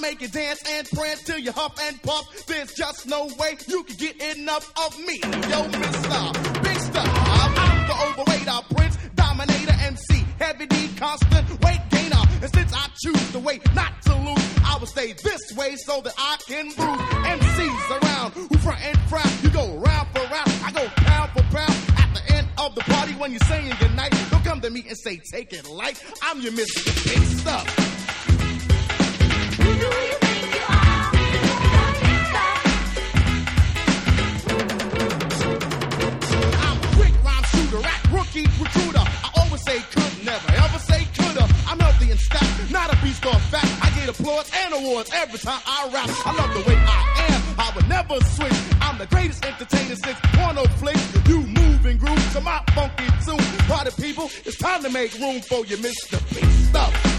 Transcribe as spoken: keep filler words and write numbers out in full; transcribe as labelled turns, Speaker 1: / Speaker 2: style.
Speaker 1: make you dance and prance till you huff and puff. There's just no way you can get enough of me. Yo, Mister Big Star, I'm the overweight uh, Prince, Dominator, M C, Heavy D, constant weight gainer. And since I choose the way not to lose, I will stay this way so that I can bruise M Cs around who front and frown. You go round for round, I go pound for pound. At the end of the party when you're saying goodnight, don't come to me and say take it light. I'm your Mister Big Stuff. Who do you think you are? I'm a quick rhyme shooter, rap rookie recruiter. I always say could, never ever say coulda. I'm healthy and stout, not a beast or fat. I get applause and awards every time I rap. I love the way I am, I would never switch. I'm the greatest entertainer since porno flicks. You move and groove to my funky tune. Party people, it's time to make room for your Mister Big Stuff.